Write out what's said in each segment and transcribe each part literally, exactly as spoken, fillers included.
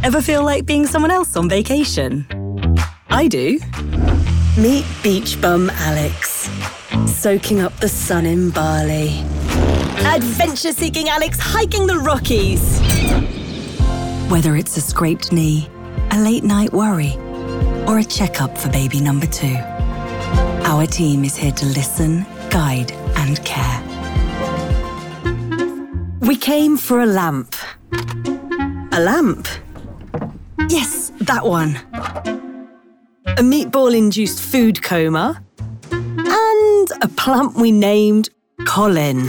Ever feel like being someone else on vacation? I do. Meet Beach Bum Alex, soaking up the sun in Bali. Adventure-seeking Alex hiking the Rockies. Whether it's a scraped knee, a late-night worry, or a checkup for baby number two, our team is here to listen, guide, and care. We came for a lamp. A lamp? Yes, that one. A meatball-induced food coma. And a plump we named Colin.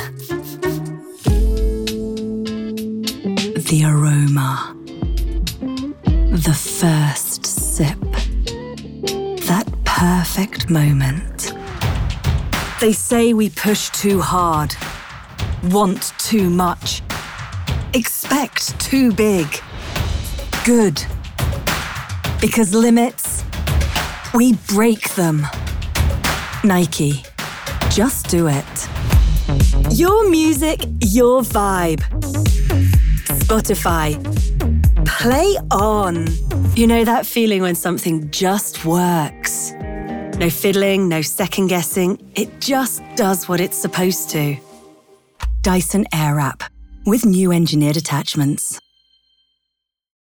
The aroma. The first sip. That perfect moment. They say we push too hard, want too much, expect too big. Good. Because limits, we break them. Nike, just do it. Your music, your vibe. Spotify, play on. You know that feeling when something just works? No fiddling, no second guessing. It just does what it's supposed to. Dyson Airwrap, with new engineered attachments.